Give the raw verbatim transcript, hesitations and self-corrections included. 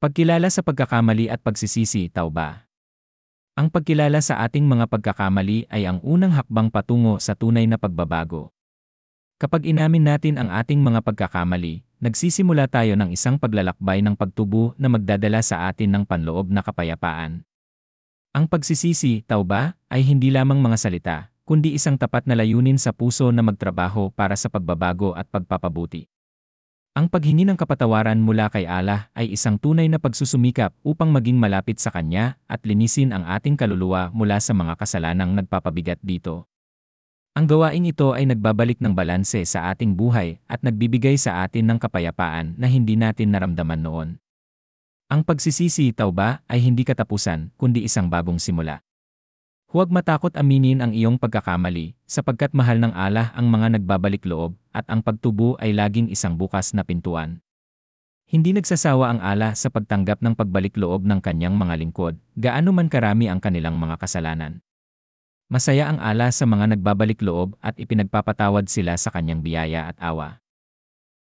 Pagkilala sa pagkakamali at pagsisisi, tauba. Ang pagkilala sa ating mga pagkakamali ay ang unang hakbang patungo sa tunay na pagbabago. Kapag inamin natin ang ating mga pagkakamali, nagsisimula tayo ng isang paglalakbay ng pagtubo na magdadala sa atin ng panloob na kapayapaan. Ang pagsisisi, tauba, ay hindi lamang mga salita, kundi isang tapat na layunin sa puso na magtrabaho para sa pagbabago at pagpapabuti. Ang paghingi ng kapatawaran mula kay Allah ay isang tunay na pagsusumikap upang maging malapit sa Kanya at linisin ang ating kaluluwa mula sa mga kasalanang nagpapabigat dito. Ang gawaing ito ay nagbabalik ng balanse sa ating buhay at nagbibigay sa atin ng kapayapaan na hindi natin naramdaman noon. Ang pagsisisi, tauba, ay hindi katapusan, kundi isang bagong simula. Huwag matakot aminin ang iyong pagkakamali, sapagkat mahal ng Allah ang mga nagbabalik loob, at ang pagtubo ay laging isang bukas na pintuan. Hindi nagsasawa ang Allah sa pagtanggap ng pagbalik loob ng kanyang mga lingkod, gaano man karami ang kanilang mga kasalanan. Masaya ang Allah sa mga nagbabalik loob at ipinagpapatawad sila sa kanyang biyaya at awa.